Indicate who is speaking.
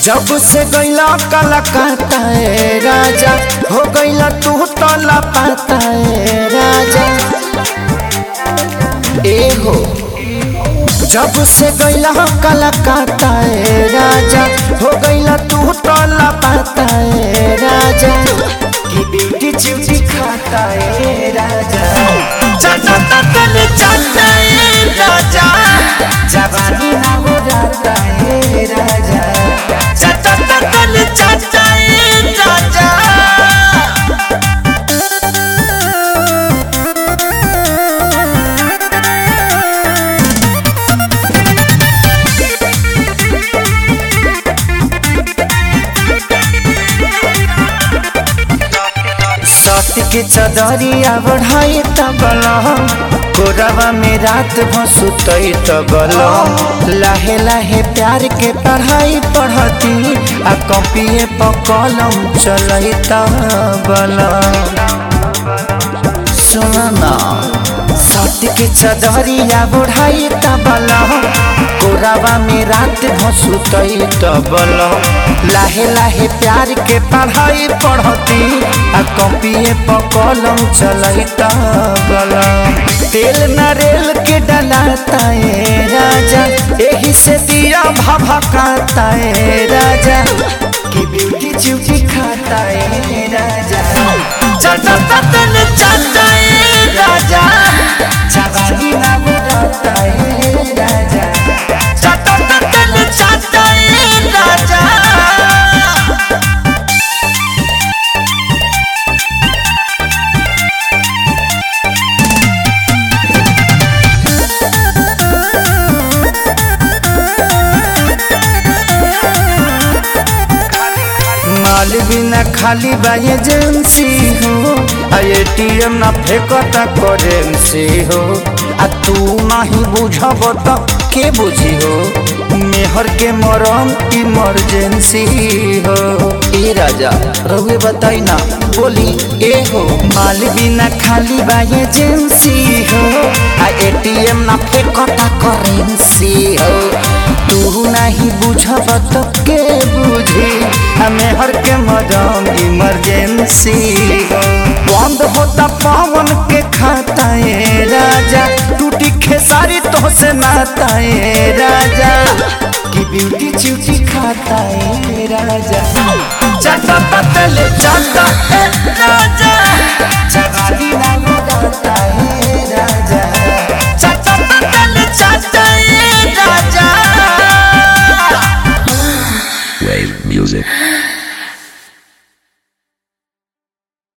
Speaker 1: जब से गईला कलकत्ता ए राजा हो गईला तू तो लापता ए राजा ए हो। जब से गईला कलकत्ता ए राजा हो गईला तू तो लापता ए राजा की ब्यूटी चिवटी खाता ए राजा चाचा तले चाचा ए राजा जवानी ना हो जाता ए राजा चाचा तले चाचा ए राजा। सती के चदरिया बढ़ाई तबला कोरवा में रात भसुतई तबला लाहे लाहे प्यार के पढ़ाई पढ़ती आ कॉपिए पर कलम चलई तबला। सुना सती के चदरिया बढ़ाई तबला कोरवा में रात भसुतई तबला लाहे लाहे प्यार के पढ़ाई पढ़ती आ कॉपिए पर कलम चलई तबला। तेल नारियल के डलाता है राजा यही से दिया भभकाता है राजा की ब्यूटी चिवटी खाता है राजा चाचा तले चाचा है राजा जवानी ना बुढ़ाता है राजा चाचा तले चाचा है राजा। माल बिना खाली बा एजेंसी हो ATM ना फेंकता करेंसी हो आ तू नहीं बुझब तो के बुझी हो मेहर के मरम इमरजेंसी हो। ए राजा रहुए बताई ना बोली ए हो माल बिना खाली बा एजेंसी हो ATM ना फेंकता करेंसी हो तू नहीं बुझब तो के बुझी हमें हर के मदम इमरजेंसी बंद होता पावन के खाता है राजा टूटी खेसारी तो से नाता है राजा की ब्यूटी चिवटी खाता है राजा चाचा तले चाचा है राजा जवानी ना बुढ़ाता है राजा चाचा तले चाचा है राजा।
Speaker 2: Wave music.